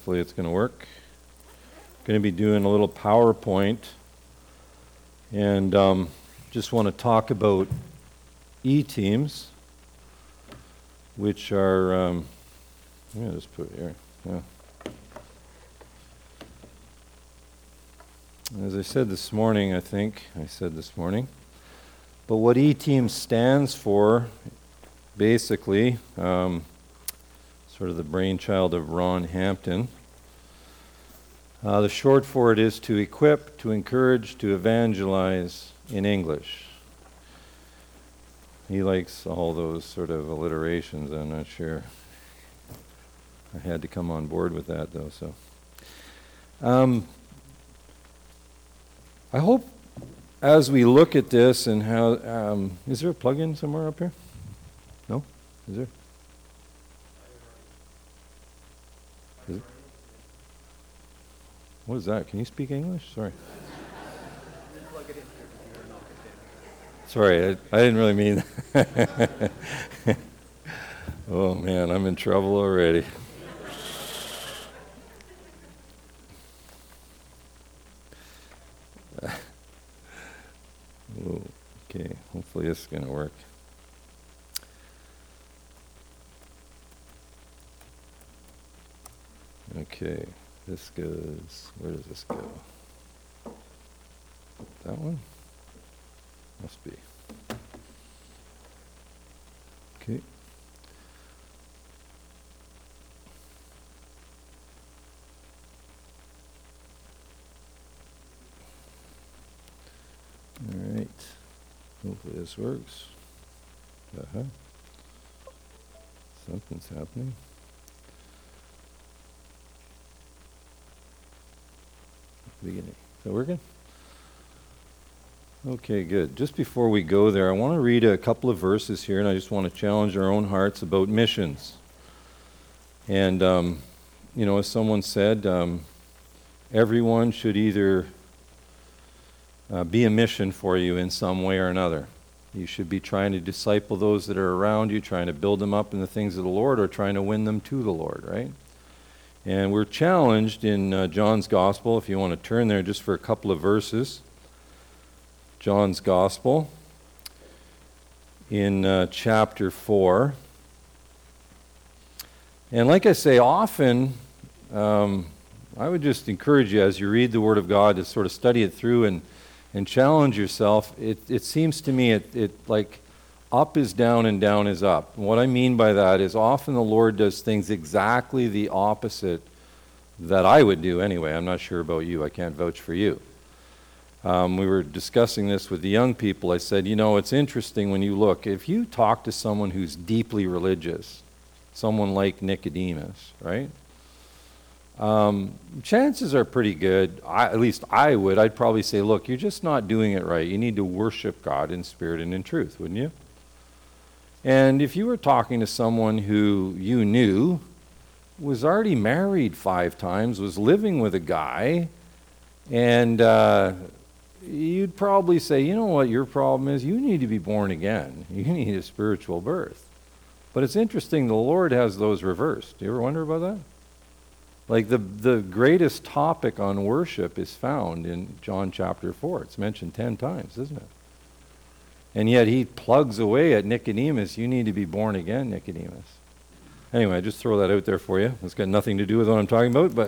Hopefully it's going to work. Going to be doing a little PowerPoint, and just want to talk about E-teams, which are, I'm going to just put it here. Yeah. As I said this morning, but what E-team stands for, basically, sort of the brainchild of Ron Hampton. The short for it is to equip, to encourage, to evangelize in English. He likes all those sort of alliterations. I'm not sure. I had to come on board with that, though. So, I hope as we look at this and how, is there a plug-in somewhere up here? No? Is there? Is it? What is that? Can you speak English? Sorry. Sorry, I didn't really mean that. Oh man, I'm in trouble already. Okay, hopefully this is going to work. Okay, this goes, where does this go? That one? Must be. Okay. All right. Hopefully this works. Something's happening. Beginning. Is that working? Okay, good. Just before we go there, I want to read a couple of verses here, and I just want to challenge our own hearts about missions. And, as someone said, everyone should either be a mission for you in some way or another. You should be trying to disciple those that are around you, trying to build them up in the things of the Lord, or trying to win them to the Lord, right? And we're challenged in John's Gospel, if you want to turn there just for a couple of verses. John's Gospel in chapter 4. And like I say, often I would just encourage you as you read the Word of God to sort of study it through and challenge yourself. It seems to me it like up is down and down is up. And what I mean by that is often the Lord does things exactly the opposite that I would do anyway. I'm not sure about you. I can't vouch for you. We were discussing this with the young people. I said, it's interesting when you look. If you talk to someone who's deeply religious, someone like Nicodemus, right? Chances are pretty good, at least I'd probably say, look, you're just not doing it right. You need to worship God in spirit and in truth, wouldn't you? And if you were talking to someone who you knew was already married 5 times, was living with a guy, and you'd probably say, you know what your problem is? You need to be born again. You need a spiritual birth. But it's interesting, the Lord has those reversed. Do you ever wonder about that? Like the greatest topic on worship is found in John chapter 4. It's mentioned 10 times, isn't it? And yet he plugs away at Nicodemus. You need to be born again, Nicodemus. Anyway, I just throw that out there for you. It's got nothing to do with what I'm talking about,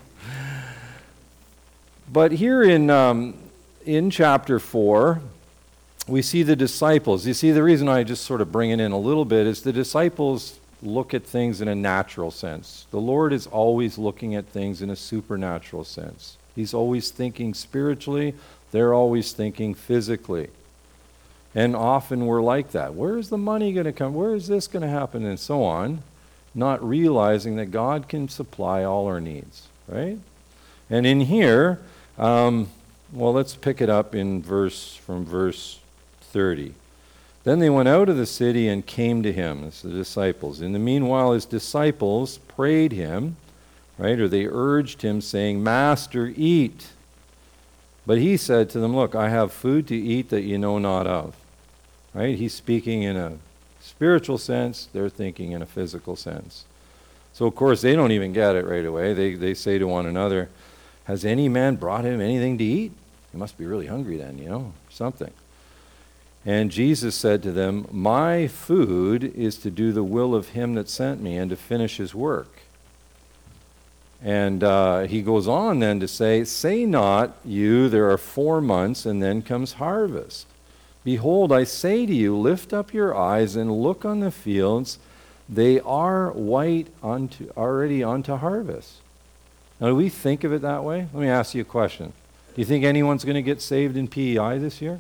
but here in chapter 4, we see the disciples. You see, the reason I just sort of bring it in a little bit is the disciples look at things in a natural sense. The Lord is always looking at things in a supernatural sense. He's always thinking spiritually. They're always thinking physically. And often we're like that. Where is the money going to come? Where is this going to happen? And so on, not realizing that God can supply all our needs, right? And in here, let's pick it up from verse 30. Then they went out of the city and came to him. That's the disciples. In the meanwhile, his disciples prayed him, right? Or they urged him, saying, Master, eat. But he said to them, Look, I have food to eat that you know not of. Right? He's speaking in a spiritual sense. They're thinking in a physical sense. So, of course, they don't even get it right away. They say to one another, has any man brought him anything to eat? He must be really hungry then, something. And Jesus said to them, my food is to do the will of him that sent me and to finish his work. And he goes on then to say not you, there are 4 months, and then comes harvest. Behold, I say to you, lift up your eyes and look on the fields. They are white already unto harvest. Now, do we think of it that way? Let me ask you a question. Do you think anyone's going to get saved in PEI this year?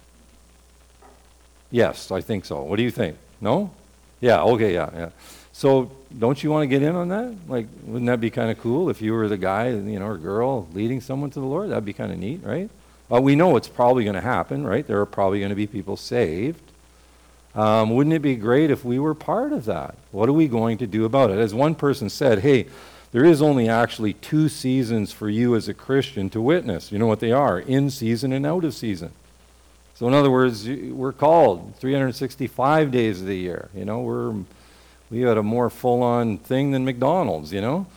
Yes, I think so. What do you think? No? Yeah, okay, yeah. So don't you want to get in on that? Like, wouldn't that be kind of cool if you were the guy, or girl leading someone to the Lord? That'd be kind of neat, right? We know it's probably going to happen, right? There are probably going to be people saved. Wouldn't it be great if we were part of that? What are we going to do about it? As one person said, hey, there is only actually 2 seasons for you as a Christian to witness. You know what they are? In season and out of season. So in other words, we're called 365 days of the year. We got a more full-on thing than McDonald's,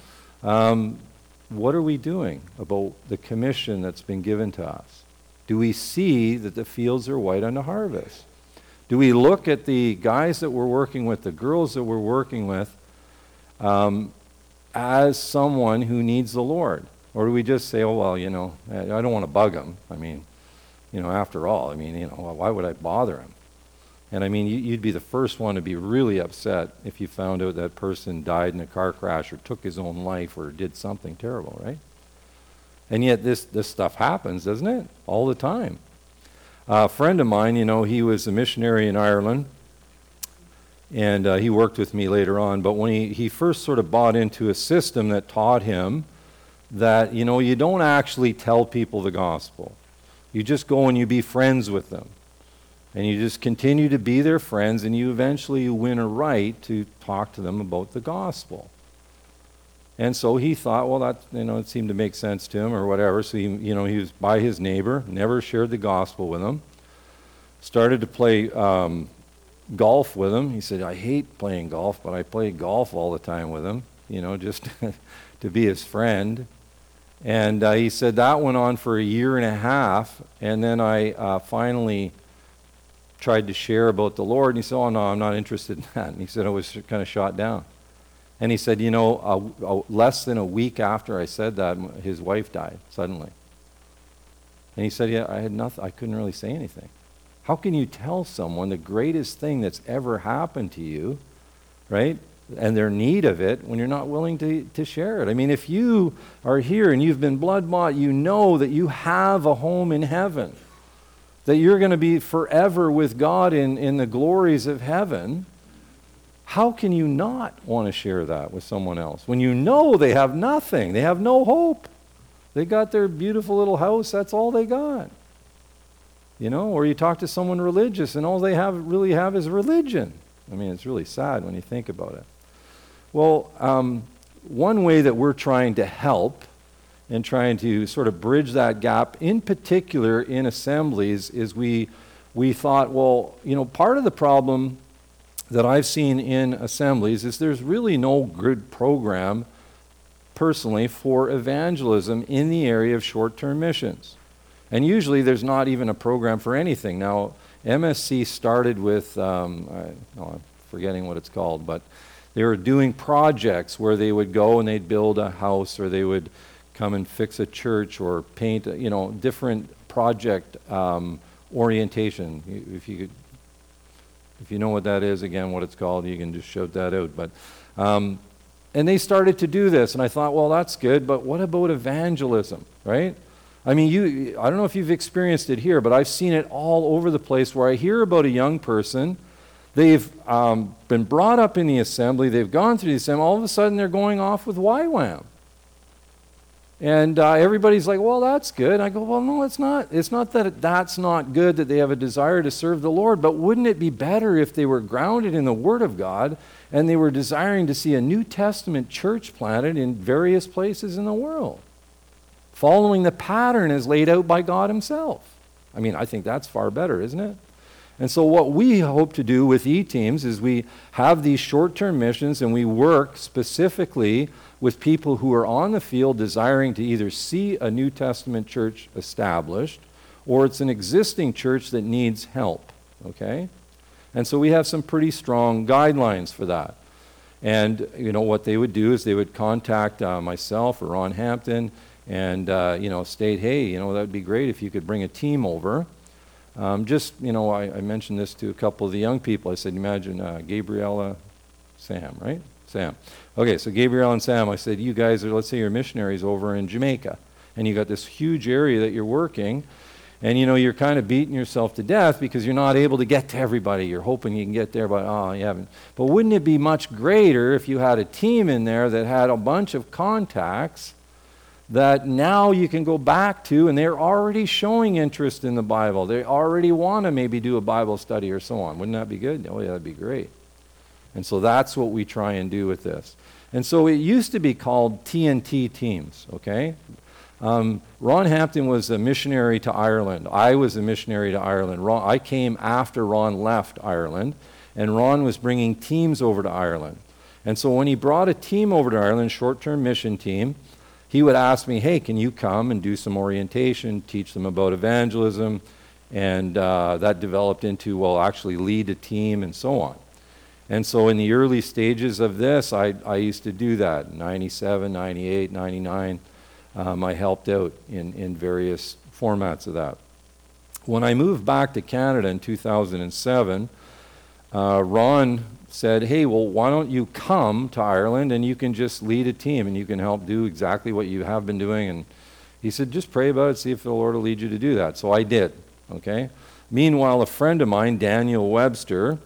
What are we doing about the commission that's been given to us? Do we see that the fields are white unto harvest? Do we look at the guys that we're working with, the girls that we're working with, as someone who needs the Lord? Or do we just say, oh, well, I don't want to bug them. After all, why would I bother him? And you'd be the first one to be really upset if you found out that person died in a car crash or took his own life or did something terrible, right? And yet this stuff happens, doesn't it? All the time. A friend of mine, he was a missionary in Ireland, and he worked with me later on, but when he first sort of bought into a system that taught him that, you don't actually tell people the gospel. You just go and you be friends with them. And you just continue to be their friends, and you eventually win a right to talk to them about the gospel. And so he thought, well, that it seemed to make sense to him or whatever. So he was by his neighbor, never shared the gospel with him. Started to play golf with him. He said, I hate playing golf, but I play golf all the time with him, just to be his friend. And he said that went on for 1.5 years, and then I finally tried to share about the Lord, and he said, oh, no, I'm not interested in that. And he said, I was kind of shot down. And he said, less than a week after I said that, his wife died suddenly. And he said, yeah, I had nothing. I couldn't really say anything. How can you tell someone the greatest thing that's ever happened to you, right, and their need of it, when you're not willing to share it? If you are here and you've been blood-bought, you know that you have a home in heaven, that you're going to be forever with God in the glories of heaven. How can you not want to share that with someone else when you know they have nothing? They have no hope. They got their beautiful little house, that's all they got. Or you talk to someone religious and all they really have is religion. It's really sad when you think about it. Well, one way that we're trying to help and trying to sort of bridge that gap, in particular in assemblies, is we thought, well, part of the problem that I've seen in assemblies is there's really no good program, personally, for evangelism in the area of short-term missions. And usually there's not even a program for anything. Now, MSC started with, I'm forgetting what it's called, but they were doing projects where they would go and they'd build a house, or they would come and fix a church or paint, different project orientation. If you know what that is, again, what it's called, you can just shout that out. But, and they started to do this, and I thought, well, that's good, but what about evangelism, right? I don't know if you've experienced it here, but I've seen it all over the place where I hear about a young person. They've been brought up in the assembly, they've gone through the assembly, all of a sudden they're going off with YWAM. And everybody's like, well, that's good. I go, well, no, it's not. It's not that that's not good that they have a desire to serve the Lord, but wouldn't it be better if they were grounded in the Word of God and they were desiring to see a New Testament church planted in various places in the world, following the pattern as laid out by God himself? I think that's far better, isn't it? And so what we hope to do with E-Teams is we have these short-term missions, and we work specifically with people who are on the field desiring to either see a New Testament church established, or it's an existing church that needs help, okay? And so we have some pretty strong guidelines for that. And, what they would do is they would contact myself or Ron Hampton and, state, hey, that would be great if you could bring a team over. I mentioned this to a couple of the young people. I said, imagine Gabriella, Sam, right? Sam. Okay, so Gabrielle and Sam, I said, you guys are, let's say you're missionaries over in Jamaica, and you got this huge area that you're working, and you're kind of beating yourself to death because you're not able to get to everybody. You're hoping you can get there, but you haven't. But wouldn't it be much greater if you had a team in there that had a bunch of contacts that now you can go back to, and they're already showing interest in the Bible. They already want to maybe do a Bible study or so on. Wouldn't that be good? Oh yeah, that'd be great. And so that's what we try and do with this. And so it used to be called TNT teams, okay? Ron Hampton was a missionary to Ireland. I was a missionary to Ireland. I came after Ron left Ireland, and Ron was bringing teams over to Ireland. And so when he brought a team over to Ireland, short-term mission team, he would ask me, hey, can you come and do some orientation, teach them about evangelism, and that developed into, actually lead a team and so on. And so in the early stages of this, I used to do that, 97, 98, 99. I helped out in various formats of that. When I moved back to Canada in 2007, Ron said, hey, why don't you come to Ireland and you can just lead a team and you can help do exactly what you have been doing. And he said, just pray about it, see if the Lord will lead you to do that. So I did, okay? Meanwhile, a friend of mine, Daniel Webster,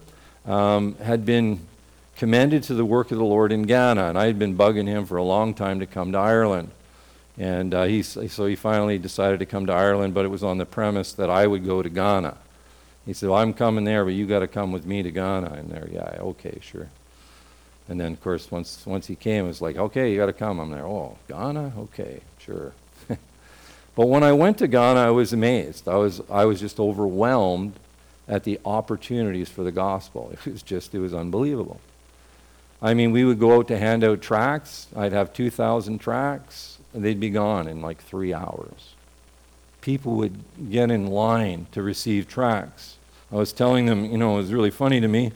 had been commended to the work of the Lord in Ghana, and I had been bugging him for a long time to come to Ireland. And so he finally decided to come to Ireland, but it was on the premise that I would go to Ghana. He said, I'm coming there, but you got to come with me to Ghana. And there, yeah, okay, sure. And then, of course, once he came, it was like, okay, you got to come. I'm there, oh, Ghana? Okay, sure. But when I went to Ghana, I was amazed. I was just overwhelmed at the opportunities for the gospel. It was unbelievable. I mean, we would go out to hand out tracts. I'd have 2,000 tracts, and they'd be gone in like 3 hours. People would get in line to receive tracts. I was telling them, it was really funny to me.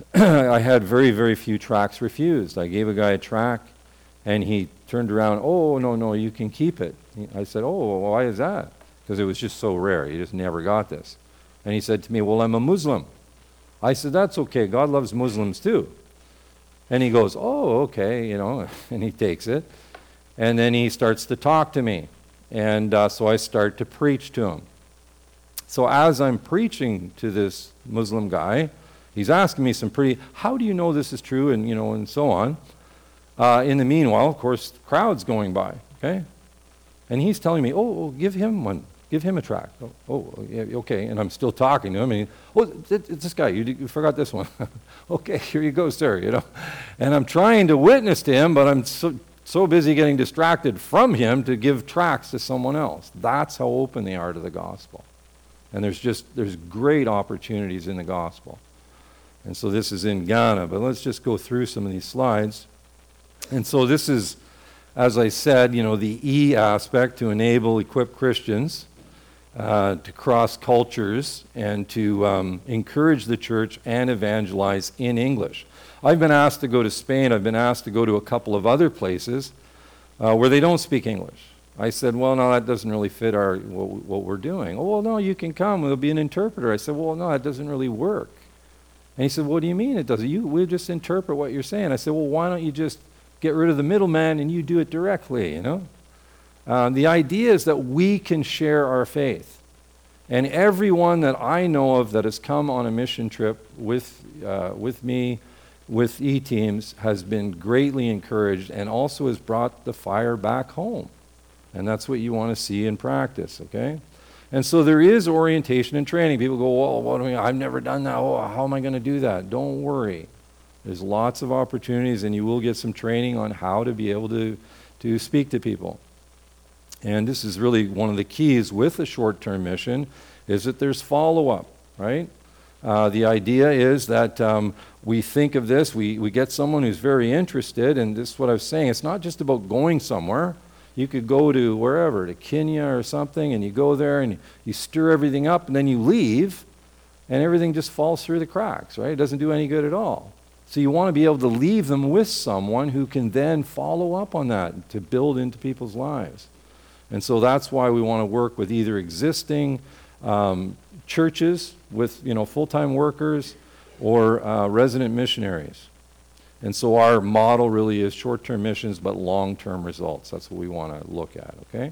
I had very, very few tracts refused. I gave a guy a tract, and he turned around, oh, no, you can keep it. I said, oh, why is that? Because it was just so rare. He just never got this. And he said to me, well, I'm a Muslim. I said, that's okay. God loves Muslims too. And he goes, oh, okay, and he takes it. And then he starts to talk to me. And so I start to preach to him. So as I'm preaching to this Muslim guy, he's asking me how do you know this is true, and and so on. In the meanwhile, of course, the crowd's going by, okay? And he's telling me, oh, give him one. Give him a tract. Oh, yeah, okay. And I'm still talking to him. And it's this guy. You forgot this one. Okay, here you go, sir. And I'm trying to witness to him, but I'm so busy getting distracted from him to give tracts to someone else. That's how open they are to the gospel. And there's great opportunities in the gospel. And so this is in Ghana, but let's just go through some of these slides. And so this is, as I said, the E aspect, to enable, equip Christians to cross cultures and to encourage the church and evangelize in English. I've been asked to go to Spain. I've been asked to go to a couple of other places where they don't speak English. I said, well, no, that doesn't really fit what we're doing. Oh, well, no, you can come. There'll be an interpreter. I said, well, no, that doesn't really work. And he said, what do you mean it doesn't? We'll just interpret what you're saying. I said, well, why don't you just get rid of the middleman and you do it directly, The idea is that we can share our faith. And everyone that I know of that has come on a mission trip with me, with E-Teams, has been greatly encouraged and also has brought the fire back home. And that's what you want to see in practice, okay? And so there is orientation and training. People go, well, what do I mean? I've never done that. Oh, how am I going to do that? Don't worry. There's lots of opportunities, and you will get some training on how to be able to speak to people. And this is really one of the keys with a short-term mission, is that there's follow-up, right? The idea is that we think of this, we get someone who's very interested, and this is what I was saying, it's not just about going somewhere. You could go to wherever, to Kenya or something, and you go there and you stir everything up, and then you leave, and everything just falls through the cracks, right? It doesn't do any good at all. So you want to be able to leave them with someone who can then follow up on that to build into people's lives. And so that's why we want to work with either existing churches with full-time workers or resident missionaries. And so our model really is short-term missions but long-term results. That's what we want to look at, okay?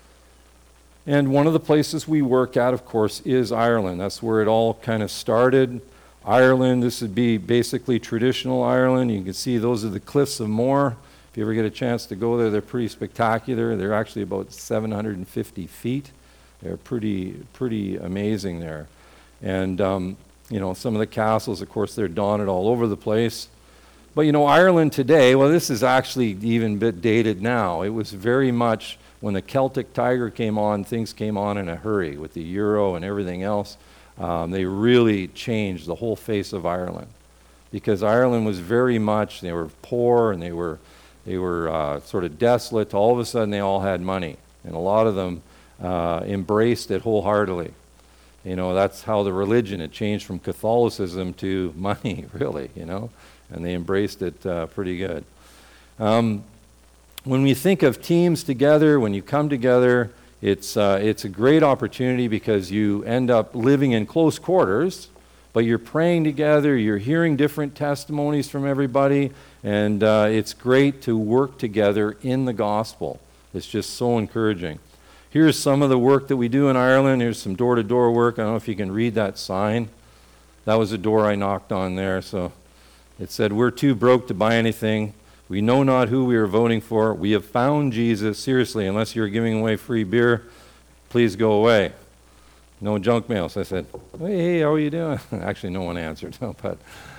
And one of the places we work at, of course, is Ireland. That's where it all kind of started. Ireland, this would be basically traditional Ireland. You can see those are the Cliffs of Moher. If you ever get a chance to go there, they're pretty spectacular. They're actually about 750 feet. They're pretty amazing there. And, some of the castles, of course, they're dotted all over the place. But, Ireland today, well, this is actually even a bit dated now. It was very much, when the Celtic Tiger came on, things came on in a hurry with the euro and everything else. They really changed the whole face of Ireland. Because Ireland was very much, they were poor and they were sort of desolate. All of a sudden, they all had money. And a lot of them embraced it wholeheartedly. That's how the religion had changed from Catholicism to money, really, and they embraced it pretty good. When we think of teams together, when you come together, it's a great opportunity because you end up living in close quarters, but you're praying together, you're hearing different testimonies from everybody, and it's great to work together in the gospel. It's just so encouraging. Here's some of the work that we do in Ireland. Here's some door-to-door work. I don't know if you can read that sign. That was a door I knocked on there. So it said, "We're too broke to buy anything. We know not who we are voting for. We have found Jesus." Seriously, unless you're giving away free beer, please go away. No junk mail. So I said, "Hey, how are you doing?" Actually, no one answered. But,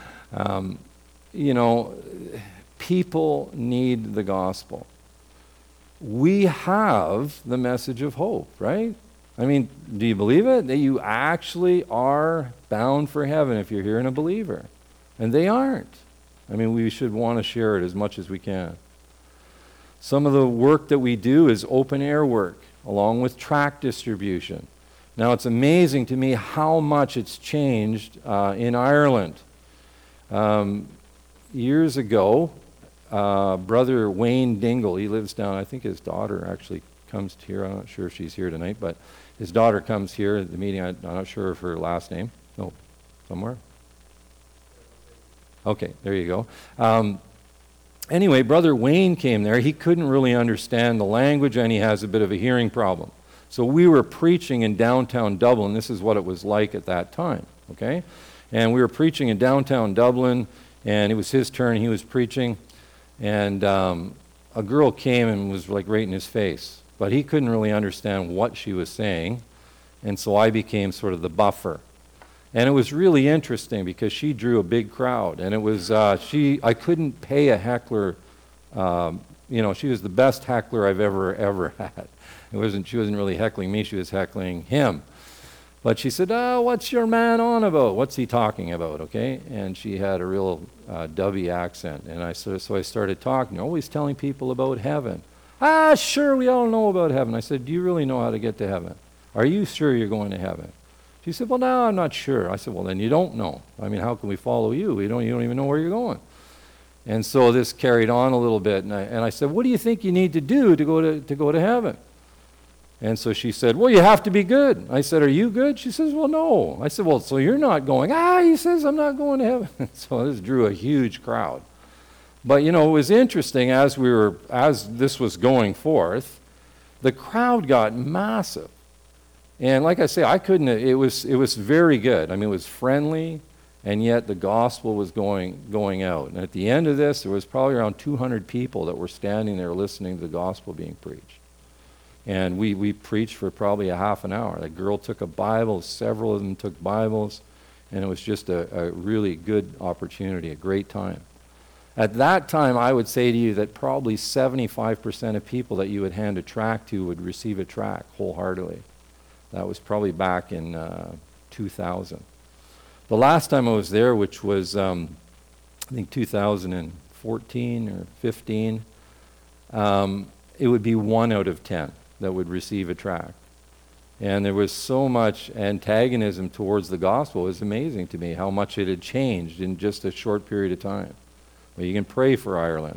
people need the gospel. We have the message of hope, right? I mean, do you believe it? That you actually are bound for heaven if you're here and a believer. And they aren't. I mean, we should want to share it as much as we can. Some of the work that we do is open air work, along with tract distribution. Now, it's amazing to me how much it's changed in Ireland. Years ago, Brother Wayne Dingle, he lives down, I think his daughter actually comes here. I'm not sure if she's here tonight, but his daughter comes here at the meeting. I'm not sure of her last name. No, somewhere? Okay, there you go. Anyway, Brother Wayne came there. He couldn't really understand the language, and he has a bit of a hearing problem. So we were preaching in downtown Dublin. This is what it was like at that time, okay? And we were preaching in downtown Dublin, and it was his turn. He was preaching. And a girl came and was like right in his face. But he couldn't really understand what she was saying. And so I became sort of the buffer. And it was really interesting because she drew a big crowd. And it was, I couldn't pay a heckler, she was the best heckler I've ever had. She wasn't really heckling me, she was heckling him. But she said, "What's your man on about? What's he talking about?" Okay, and she had a real dubby accent, and so I started talking. Always telling people about heaven. Sure, we all know about heaven. I said, "Do you really know how to get to heaven? Are you sure you're going to heaven?" She said, "Well, no, I'm not sure." I said, "Well, then you don't know. I mean, how can we follow you? You don't even know where you're going." And so this carried on a little bit, and I said, "What do you think you need to do to go to heaven?" And so she said, "Well, you have to be good." I said, "Are you good?" She says, "Well, no." I said, "Well, so you're not going?" He says, "I'm not going to heaven." So this drew a huge crowd. But, it was interesting as this was going forth, the crowd got massive. And like I say, it was very good. I mean, it was friendly, and yet the gospel was going out. And at the end of this, there was probably around 200 people that were standing there listening to the gospel being preached. And we preached for probably a half an hour. The girl took a Bible, several of them took Bibles, and it was just a really good opportunity, a great time. At that time, I would say to you that probably 75% of people that you would hand a tract to would receive a tract wholeheartedly. That was probably back in 2000. The last time I was there, which was I think 2014 or 15, it would be 1 out of 10 that would receive a tract. And there was so much antagonism towards the gospel. It was amazing to me how much it had changed in just a short period of time. Well, you can pray for Ireland.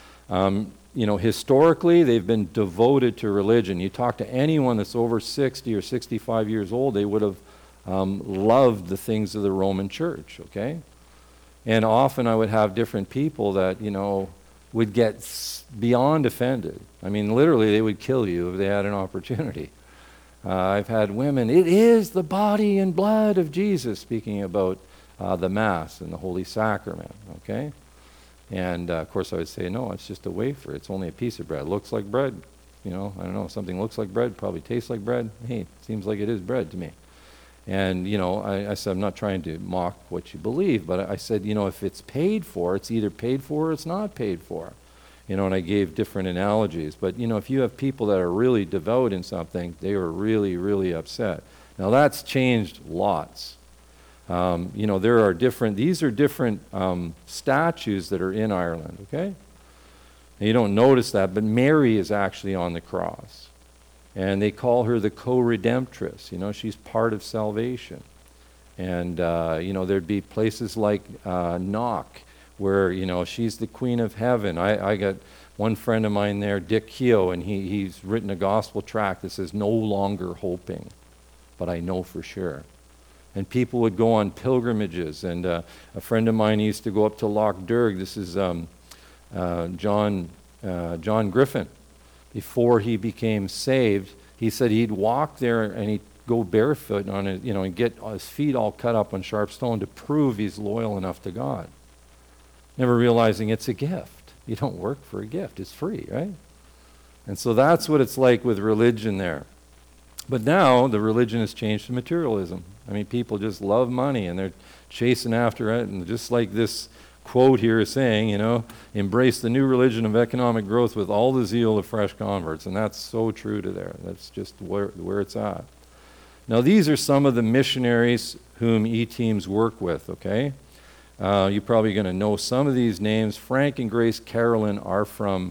Historically, they've been devoted to religion. You talk to anyone that's over 60 or 65 years old, they would have loved the things of the Roman Church, okay? And often I would have different people that, would get beyond offended. I mean, literally, they would kill you if they had an opportunity. I've had women, it is the body and blood of Jesus, speaking about the Mass and the Holy Sacrament, okay? And, of course, I would say, no, it's just a wafer. It's only a piece of bread. It looks like bread. I don't know, something looks like bread, probably tastes like bread. Hey, it seems like it is bread to me. And, I said, I'm not trying to mock what you believe, but I said, if it's paid for, it's either paid for or it's not paid for. And I gave different analogies. But, if you have people that are really devout in something, they are really, really upset. Now, that's changed lots. These are different statues that are in Ireland, okay? And you don't notice that, but Mary is actually on the cross. And they call her the co-redemptress. She's part of salvation. And, there'd be places like Knock, where, she's the Queen of Heaven. I got one friend of mine there, Dick Keogh, and he's written a gospel tract that says, no longer hoping, but I know for sure. And people would go on pilgrimages. And a friend of mine used to go up to Loch Derg. This is John Griffin. Before he became saved, he said he'd walk there and he'd go barefoot on it, and get his feet all cut up on sharp stone to prove he's loyal enough to God. Never realizing it's a gift. You don't work for a gift. It's free, right? And so that's what it's like with religion there. But now the religion has changed to materialism. I mean, people just love money and they're chasing after it. And just like this quote here is saying, embrace the new religion of economic growth with all the zeal of fresh converts. And that's so true to there. That's just where it's at. Now, these are some of the missionaries whom E-Teams work with, okay? You're probably going to know some of these names. Frank and Grace Carolyn are from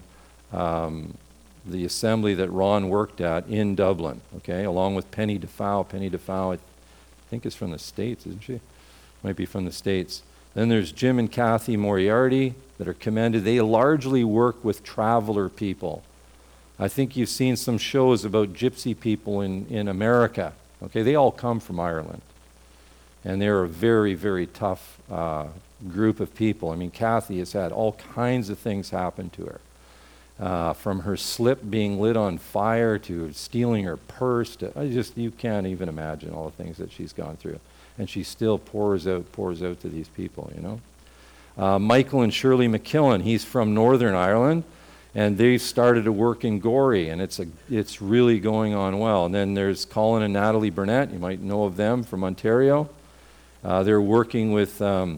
the assembly that Ron worked at in Dublin, okay, along with Penny DeFoe. Penny DeFoe, I think, is from the States, isn't she? Might be from the States. Then there's Jim and Kathy Moriarty that are commended. They largely work with traveler people. I think you've seen some shows about gypsy people in America. Okay, they all come from Ireland. And they're a very, very tough group of people. I mean, Kathy has had all kinds of things happen to her. From her slip being lit on fire to stealing her purse. You can't even imagine all the things that she's gone through. And she still pours out to these people, Michael and Shirley McKillen, he's from Northern Ireland, and they've started to work in Gorey, and it's really going on well. And then there's Colin and Natalie Burnett, you might know of them from Ontario. They're working with Andrew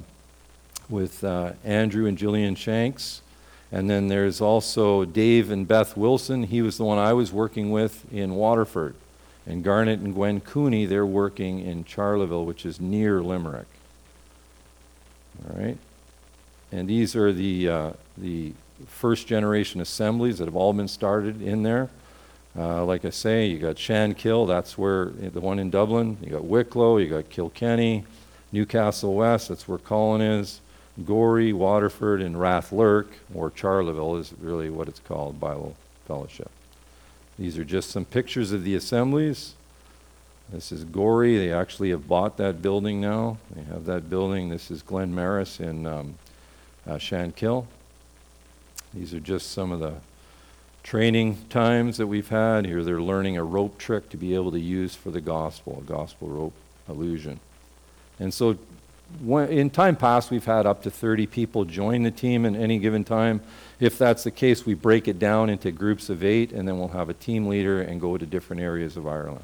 and Jillian Shanks. And then there's also Dave and Beth Wilson. He was the one I was working with in Waterford. And Garnet and Gwen Cooney, they're working in Charleville, which is near Limerick. All right? And these are the first generation assemblies that have all been started in there. Like I say, you got Shankill, that's where the one in Dublin. You got Wicklow, you got Kilkenny, Newcastle West, that's where Colin is. Gorey, Waterford, and Rathlurk, or Charleville is really what it's called, Bible Fellowship. These are just some pictures of the assemblies. This is Gorey. They actually have bought that building now. They have that building. This is Glen Maris in Shankill. These are just some of the training times that we've had. Here they're learning a rope trick to be able to use for the gospel, a gospel rope illusion. And so in time past, we've had up to 30 people join the team at any given time. If that's the case, we break it down into groups of 8, and then we'll have a team leader and go to different areas of Ireland.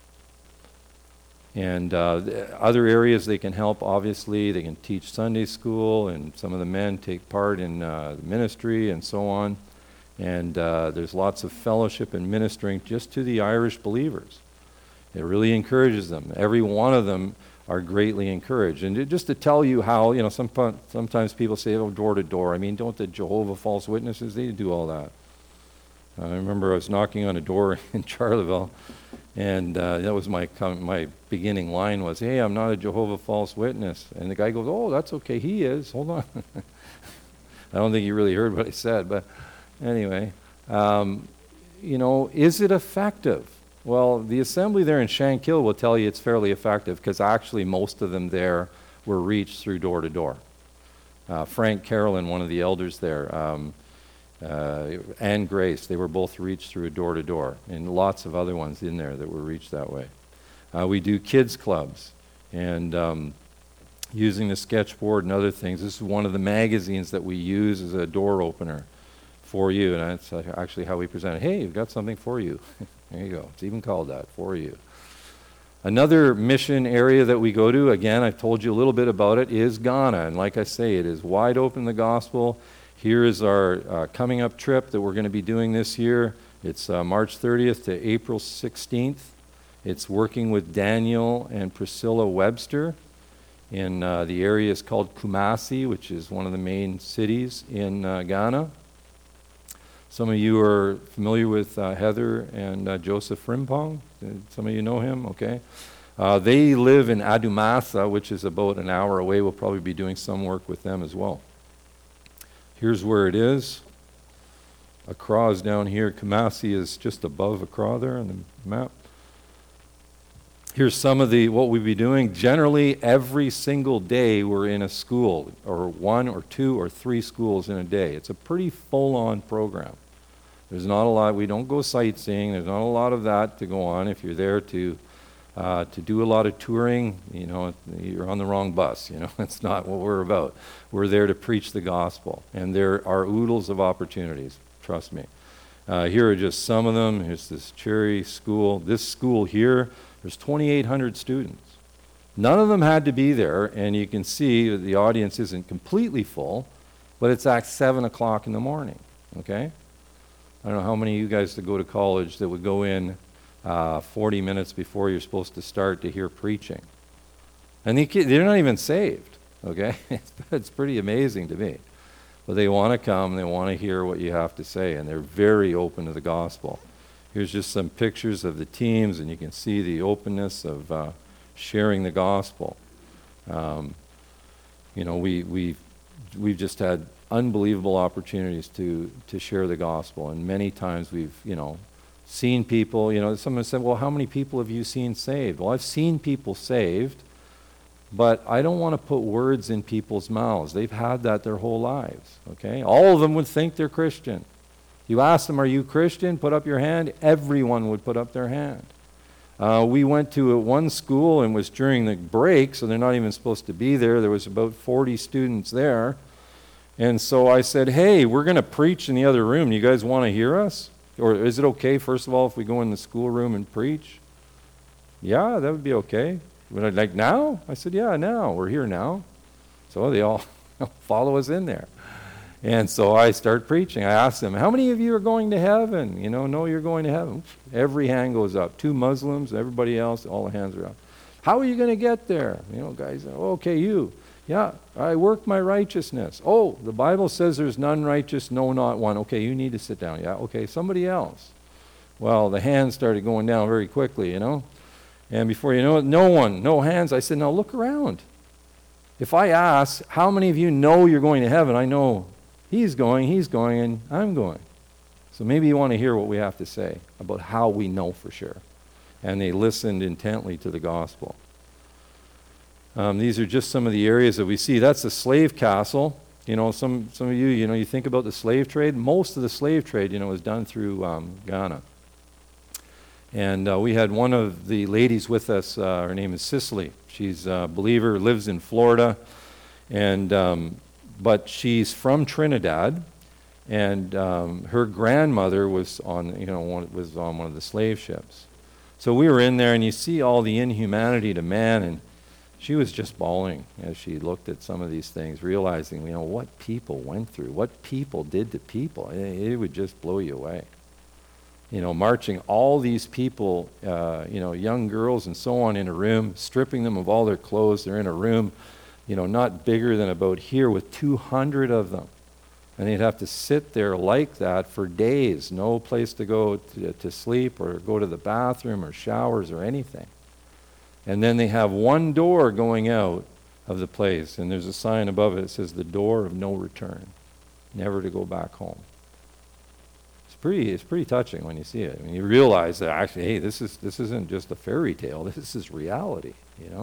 And other areas they can help, obviously, they can teach Sunday school, and some of the men take part in ministry and so on. And there's lots of fellowship and ministering just to the Irish believers. It really encourages them. Every one of them are greatly encouraged. And just to tell you how, sometimes people say, oh, door to door. I mean, don't the Jehovah False Witnesses, they do all that. I remember I was knocking on a door in Charleville, and that was my beginning line was, hey, I'm not a Jehovah False Witness. And the guy goes, oh, that's okay, he is. Hold on. I don't think he really heard what I said, but anyway. Is it effective? Well, the assembly there in Shankill will tell you it's fairly effective because actually most of them there were reached through door to door. Frank Carolyn, one of the elders there, and Grace, they were both reached through door to door, and lots of other ones in there that were reached that way. We do kids clubs, and using the sketchboard and other things. This is one of the magazines that we use as a door opener for you, and that's actually how we present it. Hey, we've got something for you. There you go. It's even called that, for you. Another mission area that we go to, again, I've told you a little bit about it, is Ghana. And like I say, it is wide open, the gospel. Here is our coming up trip that we're going to be doing this year. It's March 30th to April 16th. It's working with Daniel and Priscilla Webster in the area is called Kumasi, which is one of the main cities in Ghana. Some of you are familiar with Heather and Joseph Frimpong. Some of you know him, okay? They live in Adumasa, which is about an hour away. We'll probably be doing some work with them as well. Here's where it is. Accra is down here. Kumasi is just above Accra there on the map. Here's some of what we'll be doing. Generally, every single day we're in a school, or 1 or 2 or 3 schools in a day. It's a pretty full-on program. There's not a lot. We don't go sightseeing. There's not a lot of that to go on. If you're there to do a lot of touring, you're on the wrong bus. That's not what we're about. We're there to preach the gospel, and there are oodles of opportunities. Trust me. Here are just some of them. Here's this Cherry School. This school here, there's 2,800 students. None of them had to be there, and you can see that the audience isn't completely full, but it's at 7 o'clock in the morning. Okay. I don't know how many of you guys that go to college that would go in 40 minutes before you're supposed to start to hear preaching. And they're not even saved, okay? It's pretty amazing to me. But they want to come, they want to hear what you have to say, and they're very open to the gospel. Here's just some pictures of the teams, and you can see the openness of sharing the gospel. We've just had unbelievable opportunities to share the gospel, and many times we've seen people. Someone said, well, how many people have you seen saved? Well, I've seen people saved, but I don't want to put words in people's mouths. They've had that their whole lives. Okay, all of them would think they're Christian. You ask them, are you Christian? Put up your hand. Everyone would put up their hand. We went to one school, and it was during the break, so they're not even supposed to be there. There was about 40 students there. And so I said, hey, we're going to preach in the other room. You guys want to hear us? Or is it okay, first of all, if we go in the schoolroom and preach? Yeah, that would be okay. But I'd like, now? I said, yeah, now. We're here now. So they all follow us in there. And so I start preaching. I asked them, how many of you are going to heaven? No, you're going to heaven. Every hand goes up. 2 Muslims, everybody else, all the hands are up. How are you going to get there? Guys, okay, you. Yeah, I work my righteousness. Oh, the Bible says there's none righteous, no, not one. Okay, you need to sit down. Yeah, okay, somebody else. Well, the hands started going down very quickly, And before you know it, no hands. I said, now look around. If I ask, how many of you know you're going to heaven? I know he's going, and I'm going. So maybe you want to hear what we have to say about how we know for sure. And they listened intently to the gospel. These are just some of the areas that we see. That's the slave castle. Some of you, you think about the slave trade. Most of the slave trade, was done through Ghana. And we had one of the ladies with us. Her name is Cicely. She's a believer, lives in Florida, but she's from Trinidad. And her grandmother was on one of the slave ships. So we were in there, and you see all the inhumanity to man, and she was just bawling as she looked at some of these things, realizing, what people went through, what people did to people. It would just blow you away. marching all these people, young girls and so on in a room, stripping them of all their clothes. They're in a room, not bigger than about here with 200 of them. And they'd have to sit there like that for days, no place to go to sleep or go to the bathroom or showers or anything. And then they have one door going out of the place, and there's a sign above it that says the door of no return, never to go back home. It's pretty touching when you see it. I mean, you realize that actually, hey, this isn't just a fairy tale. This is reality,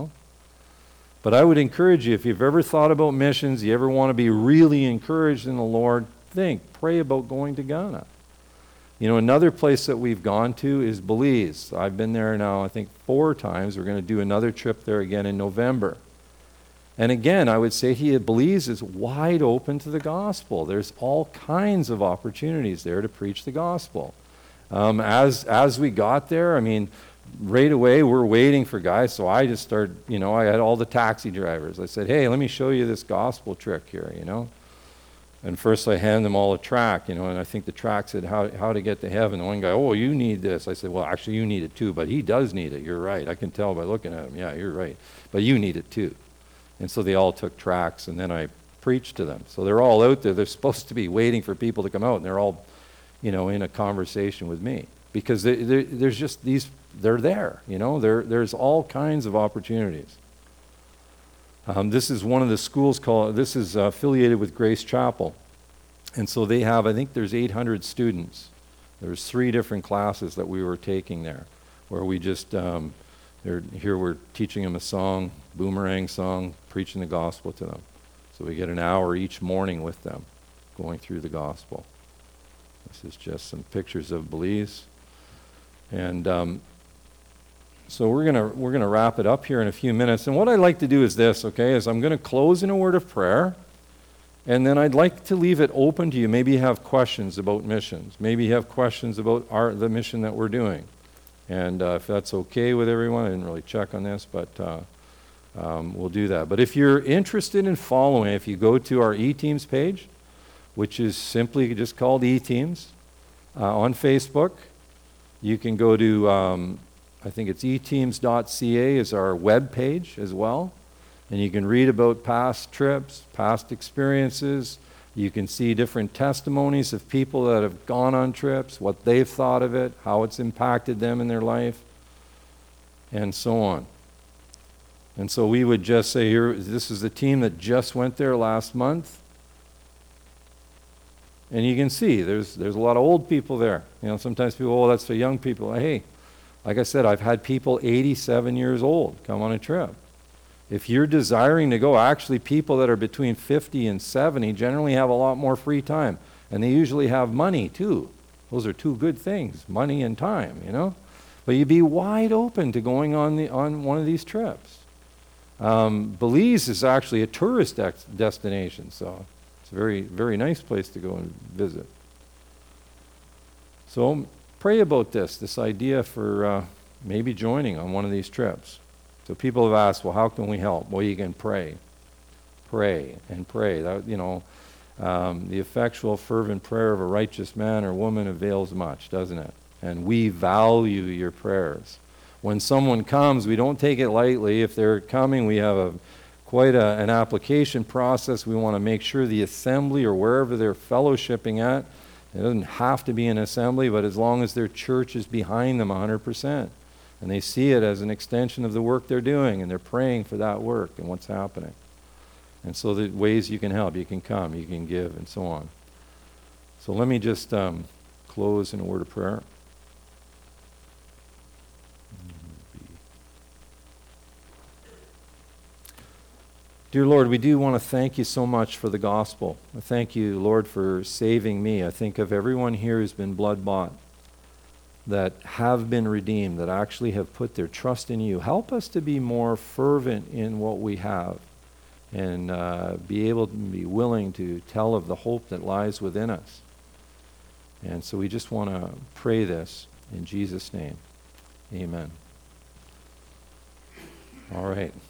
But I would encourage you, if you've ever thought about missions, you ever want to be really encouraged in the Lord, pray about going to Ghana. Another place that we've gone to is Belize. I've been there now, I think 4 times. We're going to do another trip there again in November. And again, I would say to you, Belize is wide open to the gospel. There's all kinds of opportunities there to preach the gospel. As we got there, I mean, right away we're waiting for guys, so I just started, I had all the taxi drivers. I said, hey, let me show you this gospel trick here, And first I handed them all a tract, and I think the tract said how to get to heaven. The one guy, oh, you need this. I said, well, actually you need it too, but he does need it. You're right. I can tell by looking at him. Yeah, you're right. But you need it too. And so they all took tracts, and then I preached to them. So they're all out there. They're supposed to be waiting for people to come out, and they're all, in a conversation with me. Because there's just they're there, There's all kinds of opportunities. This is one of the schools this is affiliated with Grace Chapel. And so they have, I think there's 800 students. There's 3 different classes that we were taking there, where we just, we're teaching them a song, boomerang song, preaching the gospel to them. So we get an hour each morning with them, going through the gospel. This is just some pictures of Belize. And so we're gonna wrap it up here in a few minutes. And what I'd like to do is this, is I'm going to close in a word of prayer, and then I'd like to leave it open to you. Maybe you have questions about missions. Maybe you have questions about the mission that we're doing. And if that's okay with everyone, I didn't really check on this, but we'll do that. But if you're interested in following, if you go to our eTeams page, which is simply just called eTeams, on Facebook, you can go to, I think it's eteams.ca is our web page as well. And you can read about past trips, past experiences. You can see different testimonies of people that have gone on trips, what they've thought of it, how it's impacted them in their life, and so on. And so we would just say here, this is the team that just went there last month. And you can see there's a lot of old people there. Sometimes people, oh, that's for young people. Hey, like I said, I've had people 87 years old come on a trip. If you're desiring to go, actually people that are between 50 and 70 generally have a lot more free time. And they usually have money too. Those are 2 good things, money and time, But you'd be wide open to going on one of these trips. Belize is actually a tourist destination, so it's a very, very nice place to go and visit. So pray about this idea for maybe joining on one of these trips. So people have asked, well, how can we help? Well, you can pray. Pray and pray. That, the effectual, fervent prayer of a righteous man or woman avails much, doesn't it? And we value your prayers. When someone comes, we don't take it lightly. If they're coming, we have quite an application process. We want to make sure the assembly or wherever they're fellowshipping at, it doesn't have to be an assembly, but as long as their church is behind them 100%. And they see it as an extension of the work they're doing, and they're praying for that work and what's happening. And so the ways you can help, you can come, you can give, and so on. So let me just close in a word of prayer. Dear Lord, we do want to thank you so much for the gospel. I thank you, Lord, for saving me. I think of everyone here who's been blood-bought, that have been redeemed, that actually have put their trust in you. Help us to be more fervent in what we have and be able to be willing to tell of the hope that lies within us. And so we just want to pray this in Jesus' name. Amen. All right.